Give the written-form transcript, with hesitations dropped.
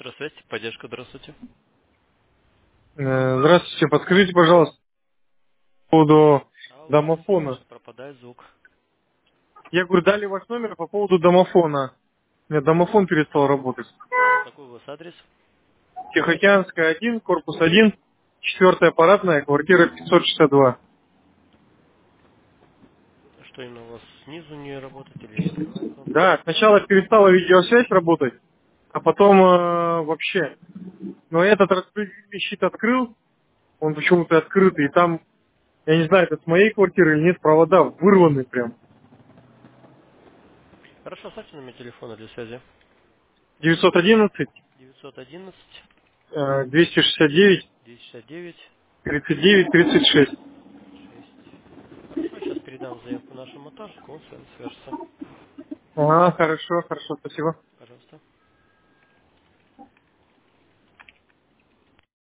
Здравствуйте, поддержка, здравствуйте. Здравствуйте, подскажите, пожалуйста, по поводу А у вас, извините, домофона. что пропадает звук. Я говорю, дали ваш номер по поводу домофона. У меня домофон перестал работать. Какой у вас адрес? Тихоокеанская 1, корпус 1, 4 аппаратная, квартира 562. Что именно у вас снизу не работает или не открывает кнопка? Да, сначала перестала видеосвязь работать, а потом вообще. Но этот распределительный щит открыл, он почему-то открытый, и там, я не знаю, это с моей квартиры или нет, провода вырваны прям. Хорошо, оставьте номер телефона для связи. 911 911 269 269 39 36. 36. Хорошо, сейчас передам заявку нашему монтажнику, он с вами свяжется. Ага, хорошо, хорошо, спасибо.